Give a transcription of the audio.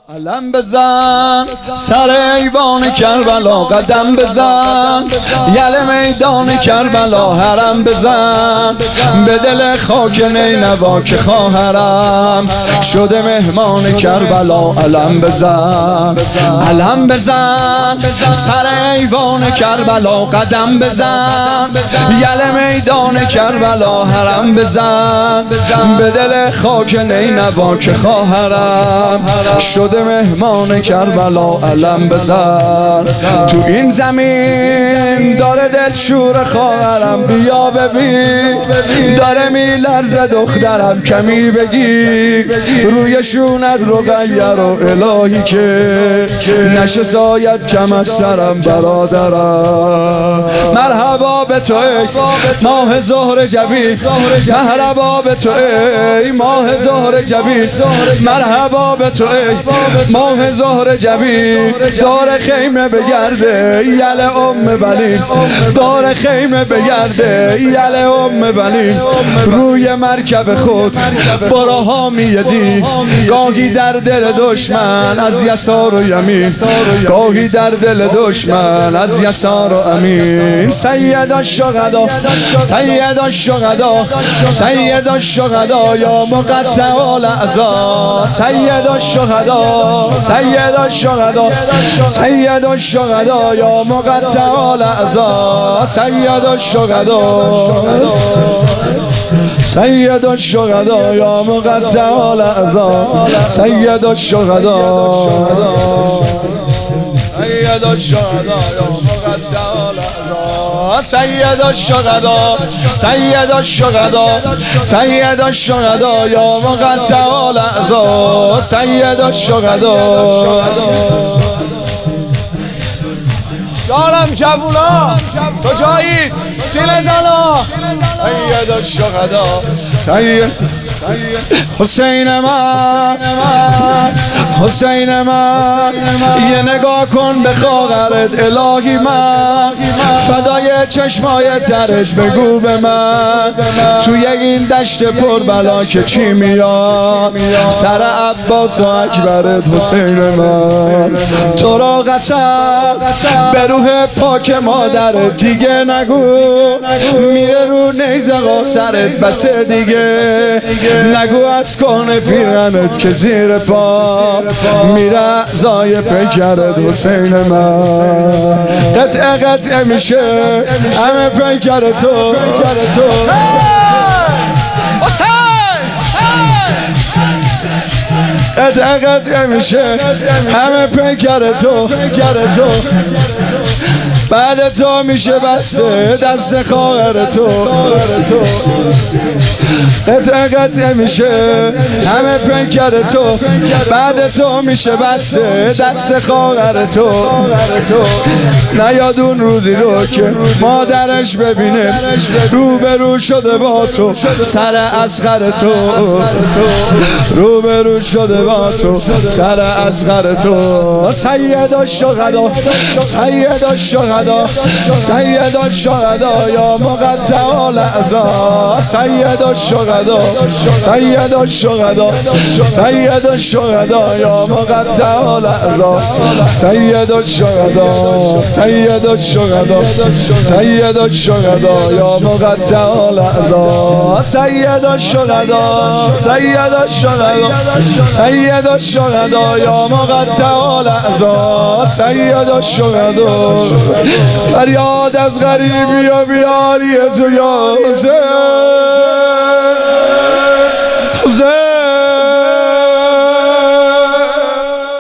علم بزن سر ایوان کربلا، قدم بزن یل میدان کربلا، حرم بزن به دل خاک نینوا که خواهرم شده مهمان کربلا. علم بزن علم بزن سر ایوان کربلا، قدم بزن یل میدان کربلا، حرم بزن به دل خاک نینوا که خواهرم شده مهمان کربلا. علم بزن تو این زمین داره دلشور خواهرم، بیا ببین داره میلرزه دخترم، کمی بگی روی شونت رو غیر و الهی که نشه سایت کم از سرم برادرم. مرحبا به تو ای ماه ظهر جبین، مرحبا به تو ای ماه ظهر جبین، مرحبا به تو ای ماه ظهر جبین. دار خیمه بگرده یل ام بنین، دار خیمه بگرده یل ام بنین. روی مرکب خود برو حامی دین، گاهی در دل دشمن از یسار و یمین، گاهی در دل دشمن از یسار و امین. سید الشهدا سید الشهدا سید الشهدا یا مقطع الاعضا، سید الشهدا سید الشهدا سید الشهدا یا مقطع الاعضا، سید الشهدا سید الشهدا یا مقطع الاعضا، سید الشهدا سید الشهدا یا مقطع الاعضا، سید الشهدا سید الشهدا سید الشهدا یا مقطع الاعضا، سید الشهدا. دارم جوونا کجایی سیل زنا، سید الشهدا سید حسین من حسین من، یه نگاه کن به خواهرت الهی من، فدای چشمای ترت بگو به من توی این دشت پر بلا که چی میاد، سر عباس و اکبرت حسین من. تو را قسم به روح پاک مادرت دیگه نگو، میره رو نیزه سرت بس دیگه نگو، از کن پیرنت که زیر پا میره اعضای پیکرت حسین من. قطعه قطعه میشه همه پیکر تو قطعه قطعه میشه همه پیکر تو، بعد تو میشه بسته دست خواهر تو. قطعه قطعه میشه همه پیکر تو، بعد تو میشه بسته دست خواهر تو. نیاد اون روزی رو که مادرش ببینه روبرو شده با تو سر اصغر تو، روبرو شده با تو سر اصغر تو. سید الشهدا سید الشهدا سید الشهدا یا مقطع الاعضا، سید الشهدا سید الشهدا سید الشهدا یا مقطع الاعضا، سید الشهدا سید الشهدا سید الشهدا یا مقطع الاعضا، سید الشهدا سید الشهدا سید الشهدا یا مقطع الاعضا، سید الشهدا. فریاد از غریبی و بیاری تو یا حسین حسین.